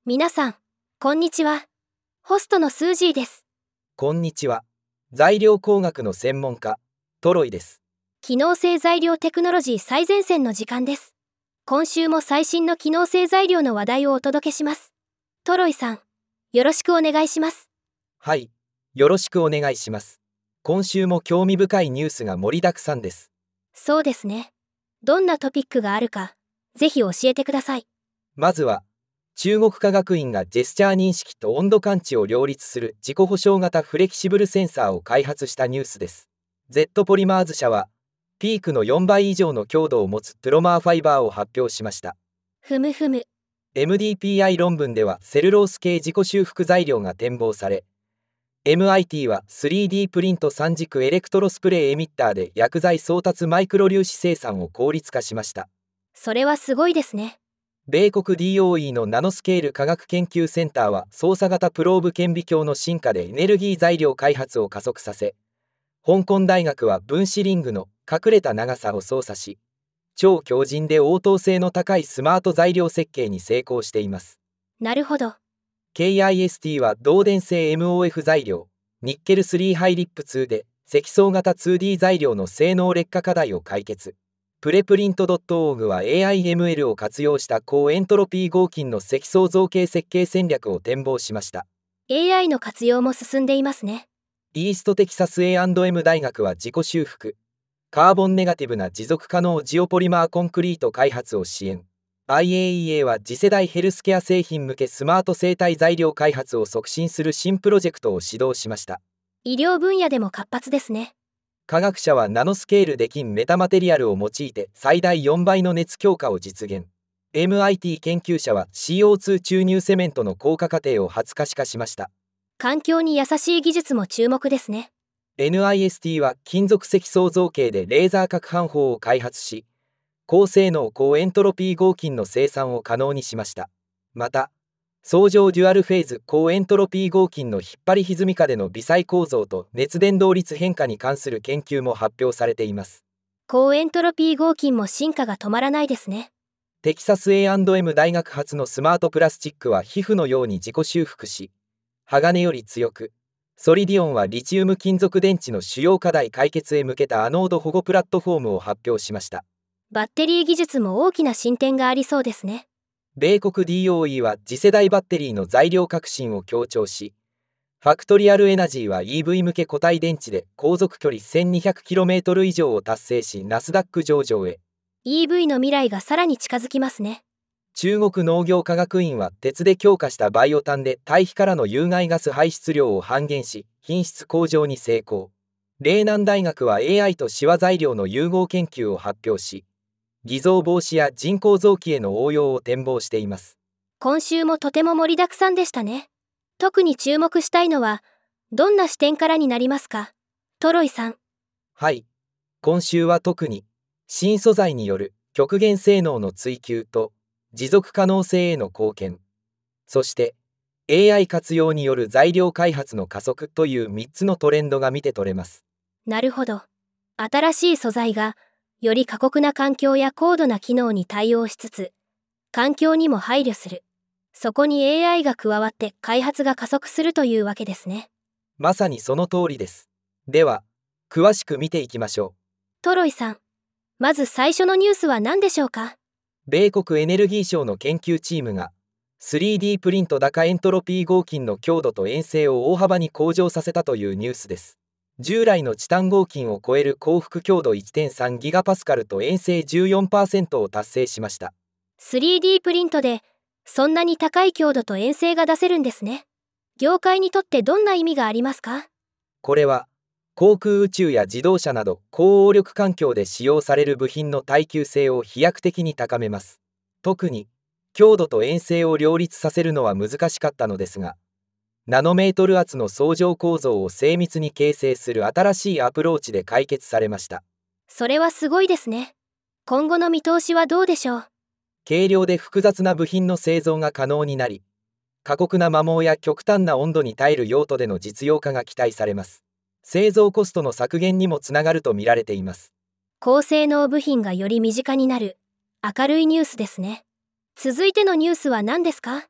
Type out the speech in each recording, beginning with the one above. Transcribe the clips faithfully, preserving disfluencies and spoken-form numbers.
皆さん、こんにちは。ホストのスージーです。 こんにちは。材料工学の専門家、トロイです。 機能性材料テクノロジー最前線の時間です。今週も最新の機能性材料の話題をお届けします。トロイさん、よろしくお願いします。 はい、よろしくお願いします。今週も興味深いニュースが盛りだくさんです。 そうですね。どんなトピックがあるか、ぜひ教えてください。 まずは、中国科学院がジェスチャー認識と温度感知を両立する自己保証型フレキシブルセンサーを開発したニュースです。Z ポリマーズ社は、ピークのよんばい以上の強度を持つプロマーファイバーを発表しました。 ふむふむ。 エムディーピーアイ 論文ではセルロース系自己修復材料が展望され、エムアイティー は スリーディー プリントさん軸エレクトロスプレーエミッターで薬剤送達マイクロ粒子生産を効率化しました。 それはすごいですね。 米国 ディーオーイー のナノスケール科学研究センターは操作型プローブ顕微鏡の進化でエネルギー材料開発を加速させ、香港大学は分子リングの隠れた長さを操作し、超強靭で応答性の高いスマート材料設計に成功しています。 なるほど。 ケーアイエスティー は導電性 エムオーエフ 材料、ニッケルスリーハイリップツーで積層型 ツーディー 材料の性能劣化課題を解決。プレプリント ドットオーグ は エーアイエムエル を活用した高エントロピー合金の積層造形設計戦略を展望しました。 エーアイ の活用も進んでいますね。 イーストテキサス エーアンドエム 大学は自己修復、カーボンネガティブな持続可能ジオポリマーコンクリート開発を支援。アイエーイーエー は次世代ヘルスケア製品向けスマート生態材料開発を促進する新プロジェクトを指導しました。 医療分野でも活発ですね。 科学者はナノスケールで金メタマテリアルを用いて最大よんばいの熱強化を実現。エムアイティー 研究者は シーオーツー 注入セメントの効果過程を初可視化しました。 環境に優しい技術も注目ですね。 エヌアイエスティー は金属積層造形でレーザー攪拌法を開発し、高性能高エントロピー合金の生産を可能にしました。また、相乗デュアルフェーズ高エントロピー合金の引っ張り歪み下での微細構造と熱伝導率変化に関する研究も発表されています。 高エントロピー合金も進化が止まらないですね。 テキサス エーアンドエム 大学発のスマートプラスチックは皮膚のように自己修復し、鋼より強く、ソリディオンはリチウム金属電池の主要課題解決へ向けたアノード保護プラットフォームを発表しました。 バッテリー技術も大きな進展がありそうですね。 米国 ディーオーイー は次世代バッテリーの材料革新を強調し、ファクトリアルエナジーは イーブイ 向け固体電池で航続距離 せんにひゃくキロメートル 以上を達成しナスダック上場へ。 イーブイ の未来がさらに近づきますね。 中国農業科学院は鉄で強化したバイオ炭で大気からの有害ガス排出量を半減し品質向上に成功。嶺南大学は エーアイ とシワ材料の融合研究を発表し、偽造防止や人工臓器への応用を展望しています。 今週もとても盛りだくさんでしたね。特に注目したいのはどんな視点からになりますか、トロイさん。 はい、今週は特に新素材による極限性能の追求と持続可能性への貢献、そして エーアイ 活用による材料開発の加速というみっつのトレンドが見て取れます。 なるほど。新しい素材がより過酷な環境や高度な機能に対応しつつ、環境にも配慮する。そこに エーアイ が加わって開発が加速するというわけですね。 まさにその通りです。では、詳しく見ていきましょう。 トロイさん、まず最初のニュースは何でしょうか。 米国エネルギー省の研究チームが スリーディー プリント高エントロピー合金の強度と塩性を大幅に向上させたというニュースです。従来のチタン合金を超える高幅強度 いってんさんギガパスカルと塩性 じゅうよんパーセント を達成しました。 スリーディー プリントでそんなに高い強度と塩性が出せるんですね。業界にとってどんな意味がありますか。 これは航空宇宙や自動車など高応力環境で使用される部品の耐久性を飛躍的に高めます。特に強度と塩性を両立させるのは難しかったのですが、ナノメートル圧の相乗構造を精密に形成する新しいアプローチで解決されました。 それはすごいですね。今後の見通しはどうでしょう。 軽量で複雑な部品の製造が可能になり、過酷な摩耗や極端な温度に耐える用途での実用化が期待されます。製造コストの削減にもつながると見られています。 高性能部品がより身近になる明るいニュースですね。続いてのニュースは何ですか。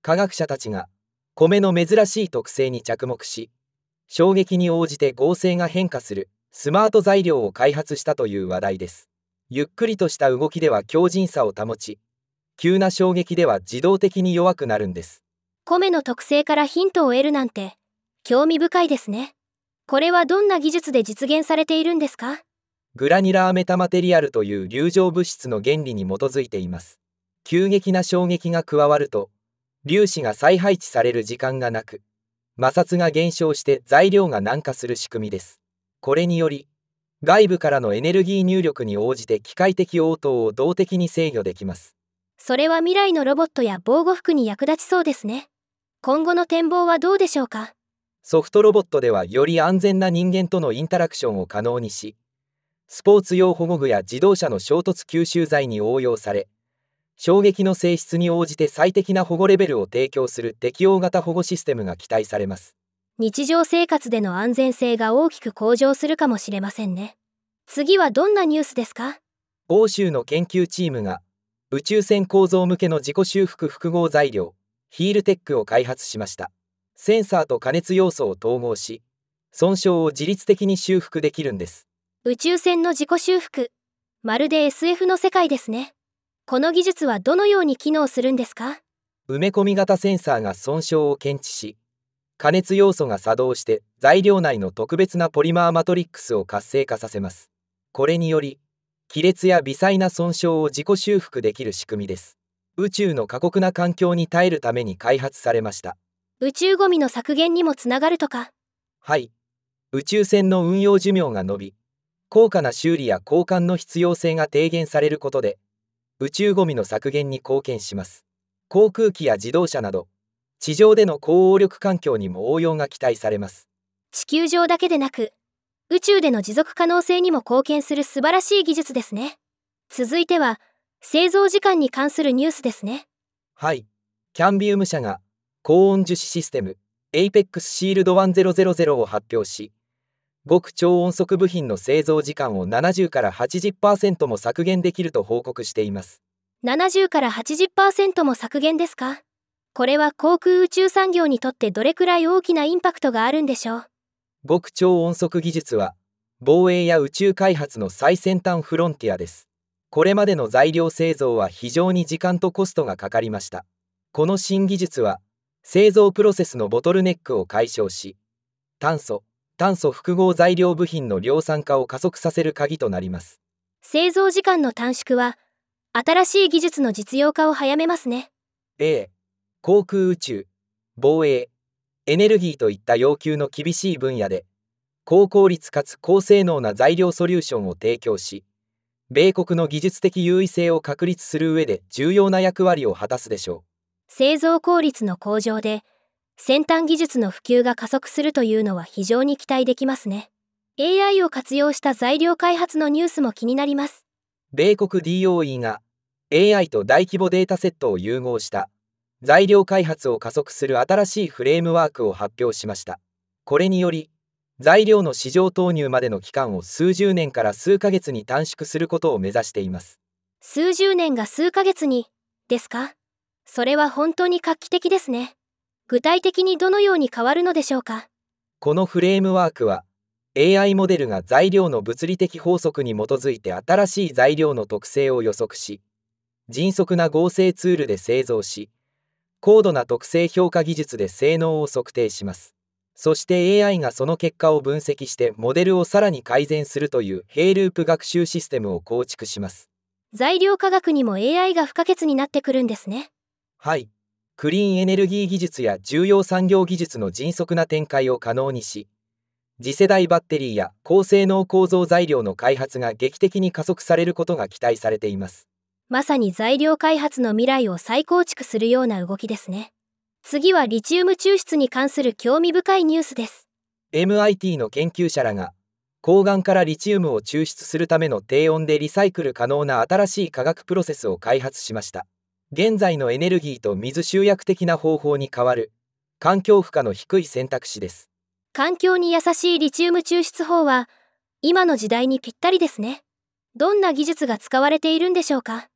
科学者たちが米の珍しい特性に着目し、衝撃に応じて合成が変化するスマート材料を開発したという話題です。ゆっくりとした動きでは強靭さを保ち、急な衝撃では自動的に弱くなるんです。 米の特性からヒントを得るなんて興味深いですね。これはどんな技術で実現されているんですか？ グラニュラーメタマテリアルという粒状物質の原理に基づいています。急激な衝撃が加わると、粒子が再配置される時間がなく、摩擦が減少して材料が軟化する仕組みです。これにより、外部からのエネルギー入力に応じて機械的応答を動的に制御できます。 それは未来のロボットや防護服に役立ちそうですね。今後の展望はどうでしょうか？ ソフトロボットではより安全な人間とのインタラクションを可能にし、スポーツ用保護具や自動車の衝突吸収材に応用され、衝撃の性質に応じて最適な保護レベルを提供する適応型保護システムが期待されます。 日常生活での安全性が大きく向上するかもしれませんね。次はどんなニュースですか？ 欧州の研究チームが宇宙船構造向けの自己修復複合材料ヒールテックを開発しました。センサーと加熱要素を統合し、損傷を自律的に修復できるんです。 宇宙船の自己修復、まるで エスエフ の世界ですね。この技術はどのように機能するんですか？ 埋め込み型センサーが損傷を検知し、加熱要素が作動して材料内の特別なポリマーマトリックスを活性化させます。これにより、亀裂や微細な損傷を自己修復できる仕組みです。宇宙の過酷な環境に耐えるために開発されました。 宇宙ゴミの削減にもつながるとか？ はい。宇宙船の運用寿命が伸び、高価な修理や交換の必要性が低減されることで、宇宙ゴミの削減に貢献します。航空機や自動車など、地上での高応力環境にも応用が期待されます。 地球上だけでなく、宇宙での持続可能性にも貢献する素晴らしい技術ですね。続いては、製造時間に関するニュースですね。 はい。キャンビウム社が高温樹脂システム エイペックス シールドせんを発表し、極超音速部品の製造時間をななじゅうからはちじゅっパーセントも削減できると報告しています。 ななじゅうからはちじゅっパーセントも削減ですか？これは航空宇宙産業にとってどれくらい大きなインパクトがあるんでしょう？ 極超音速技術は防衛や宇宙開発の最先端フロンティアです。これまでの材料製造は非常に時間とコストがかかりました。この新技術は製造プロセスのボトルネックを解消し、炭素、炭素複合材料部品の量産化を加速させる鍵となります。 製造時間の短縮は新しい技術の実用化を早めますね。 ええ、航空宇宙、防衛、エネルギーといった要求の厳しい分野で、高効率かつ高性能な材料ソリューションを提供し、米国の技術的優位性を確立する上で重要な役割を果たすでしょう。 製造効率の向上で、先端技術の普及が加速するというのは非常に期待できますね。エーアイ を活用した材料開発のニュースも気になります。 米国 ディーオーイー が エーアイ と大規模データセットを融合した材料開発を加速する新しいフレームワークを発表しました。これにより、材料の市場投入までの期間を数十年から数ヶ月に短縮することを目指しています。 数十年が数ヶ月に、ですか？それは本当に画期的ですね。具体的にどのように変わるのでしょうか？ このフレームワークは、エーアイ モデルが材料の物理的法則に基づいて新しい材料の特性を予測し、迅速な合成ツールで製造し、高度な特性評価技術で性能を測定します。そして エーアイ がその結果を分析してモデルをさらに改善するという並ループ学習システムを構築します。 材料科学にも エーアイ が不可欠になってくるんですね。 はい。クリーンエネルギー技術や重要産業技術の迅速な展開を可能にし、次世代バッテリーや高性能構造材料の開発が劇的に加速されることが期待されています。 まさに材料開発の未来を再構築するような動きですね。次はリチウム抽出に関する興味深いニュースです。 エムアイティー の研究者らが鉱岩からリチウムを抽出するための低温でリサイクル可能な新しい化学プロセスを開発しました。現在のエネルギーと水集約的な方法に代わる環境負荷の低い選択肢です。 環境に優しいリチウム抽出法は今の時代にぴったりですね。どんな技術が使われているんでしょうか？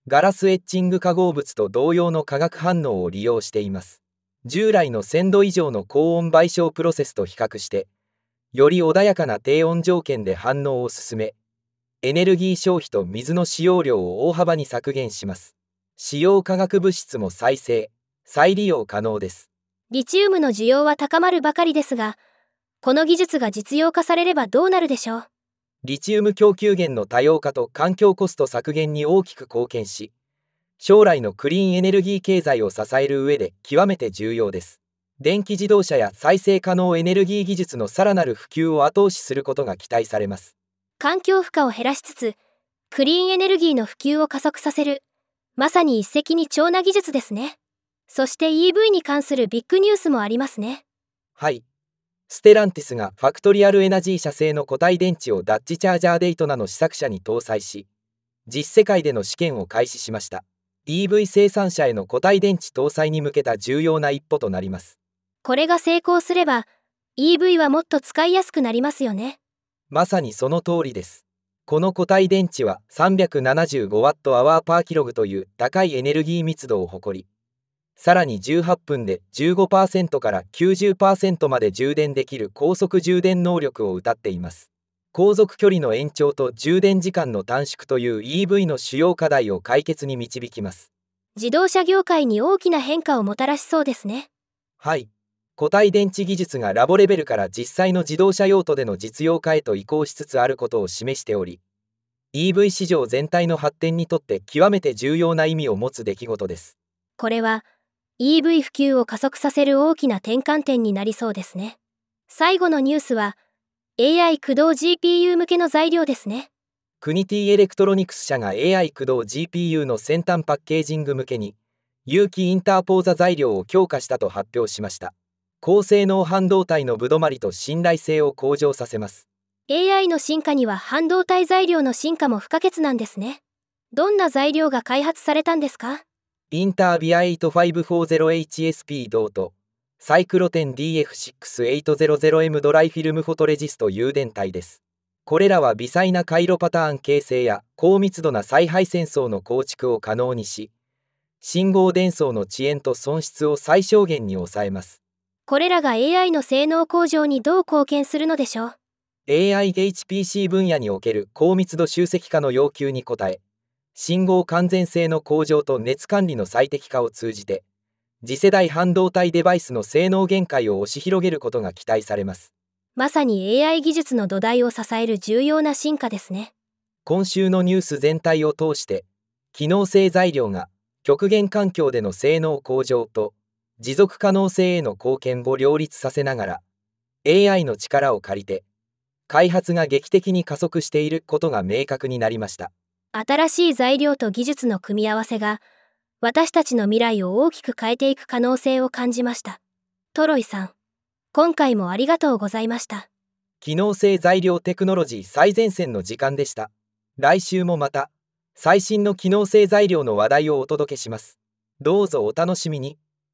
ガラスエッチング化合物と同様の化学反応を利用しています。従来のせんど以上の高温焙焼プロセスと比較して、より穏やかな低温条件で反応を進め、エネルギー消費と水の使用量を大幅に削減します。使用化学物質も再生、再利用可能です。 リチウムの需要は高まるばかりですが、この技術が実用化されればどうなるでしょう。 リチウム供給源の多様化と環境コスト削減に大きく貢献し、将来のクリーンエネルギー経済を支える上で極めて重要です。電気自動車や再生可能エネルギー技術のさらなる普及を後押しすることが期待されます。 環境負荷を減らしつつ、クリーンエネルギーの普及を加速させる、まさに一石二鳥な技術ですね。そして イーブイ に関するビッグニュースもありますね。 はい。ステランティスがファクトリアルエナジー社製の固体電池をダッチチャージャーデイトナの試作車に搭載し、実世界での試験を開始しました。イーブイ 生産者への固体電池搭載に向けた重要な一歩となります。 これが成功すれば、イーブイ はもっと使いやすくなりますよね。 まさにその通りです。この固体電池は さんびゃくななじゅうごワットアワーパーキログという高いエネルギー密度を誇り、さらにじゅうはっぷんで じゅうごパーセント から きゅうじゅっパーセント まで充電できる高速充電能力を謳っています。航続距離の延長と充電時間の短縮という イーブイ の主要課題を解決に導きます。 自動車業界に大きな変化をもたらしそうですね。 はい。固体電池技術がラボレベルから実際の自動車用途での実用化へと移行しつつあることを示しており、イーブイ 市場全体の発展にとって極めて重要な意味を持つ出来事です。 これは イーブイ 普及を加速させる大きな転換点になりそうですね。最後のニュースは エーアイ 駆動 ジーピーユー 向けの材料ですね。 クニティエレクトロニクス社が エーアイ 駆動 ジーピーユー の先端パッケージング向けに有機インターポーザ材料を強化したと発表しました。高性能半導体のぶどまりと信頼性を向上させます。 エーアイ の進化には半導体材料の進化も不可欠なんですね。どんな材料が開発されたんですか？ インタービア はちごーフォーゼロエイチエスピー ドートサイクロテン ディーエフシックスはちぜろぜろエム ドライフィルムフォトレジスト誘電体です。これらは微細な回路パターン形成や高密度な再配線層の構築を可能にし、信号伝送の遅延と損失を最小限に抑えます。 これらが エーアイ の性能向上にどう貢献するのでしょう？ エーアイ エイチピーシー 分野における高密度集積化の要求に応え、信号完全性の向上と熱管理の最適化を通じて、次世代半導体デバイスの性能限界を押し広げることが期待されます。 まさに エーアイ 技術の土台を支える重要な進化ですね。 今週のニュース全体を通して、機能性材料が極限環境での性能向上と持続可能性への貢献を両立させながら、エーアイ の力を借りて、開発が劇的に加速していることが明確になりました。 新しい材料と技術の組み合わせが、私たちの未来を大きく変えていく可能性を感じました。トロイさん、今回もありがとうございました。 機能性材料テクノロジー最前線の時間でした。来週もまた、最新の機能性材料の話題をお届けします。どうぞお楽しみに。